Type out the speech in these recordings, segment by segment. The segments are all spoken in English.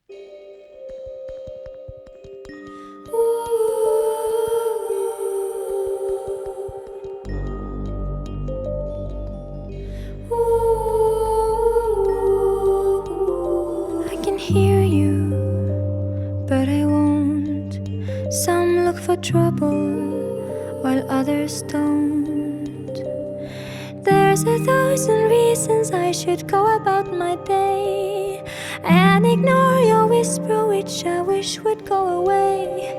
I can hear you, but I won't. Some look for trouble while others don't. There's 1,000 reasons I should go about my day and ignore your whisper, which I wish would go away.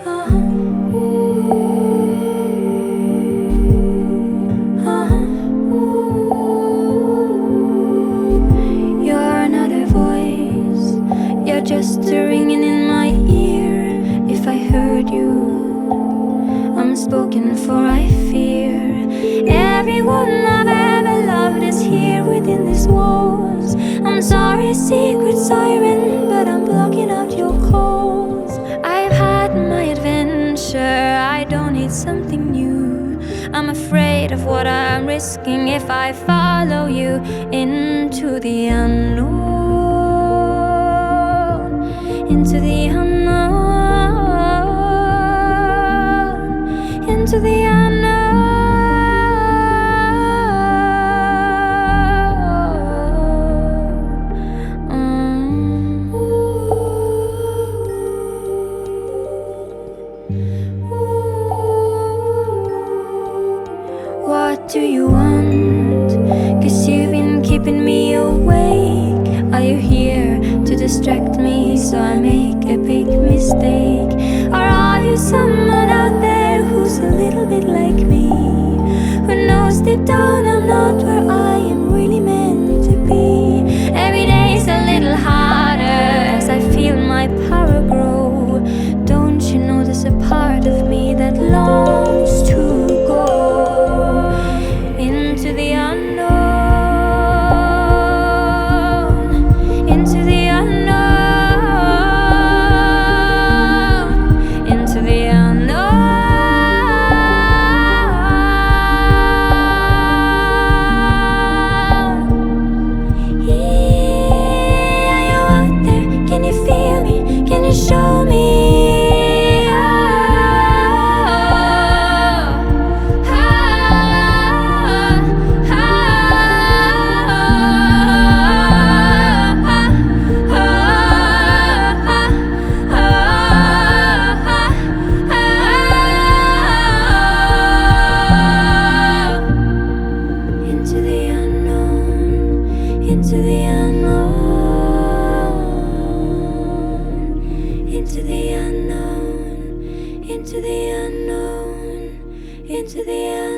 You're another voice, you're just a ringing in my ear. If I heard you, I'm spoken for, I fear. Everyone I've ever loved is here within these walls. I'm sorry, secret siren, but I'm blocking out your calls. I've had my adventure, I don't need something new. I'm afraid of what I'm risking if I follow you into the unknown, into the unknown, into the unknown. What do you want? 'Cause you've been keeping me awake. Are you here to distract me so I make a big mistake? Or are you someone out there who's a little bit like me, who knows deep down I'm not where I am really meant to be? Every day's a little harder as I feel my power grow. Don't you know there's a part of me that longs to go into the unknown, into the unknown, into the unknown. Yeah, are you out there? Can you feel me? Can you show me? Into the unknown, into the unknown, into the unknown, into the unknown, into the unknown.